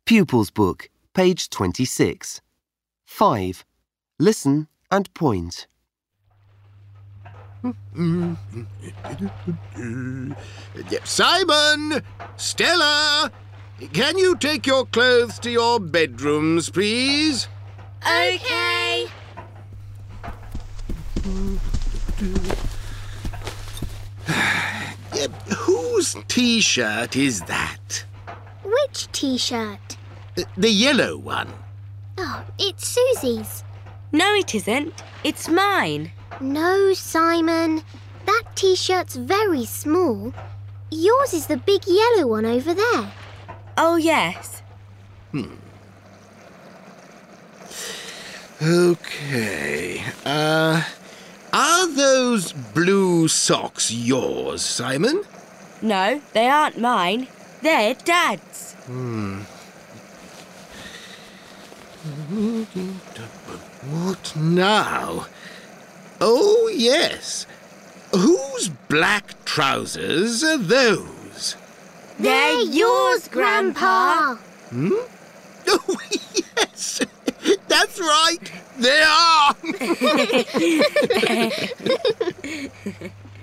Pupils Book, page 26. 5. Listen and point. Simon! Stella! Can you take your clothes to your bedrooms, please? OK. Whose T-shirt is that? Which T-shirt? The yellow one. Oh, it's Susie's. No, it isn't. It's mine. No, Simon. That T-shirt's very small. Yours is the big yellow one over there. Oh, yes. OK. Are those blue socks yours, Simon? No, they aren't mine. They're Dad's. What now? Oh, yes. Whose black trousers are those? They're yours, Grandpa. Oh, yes. That's right. They are.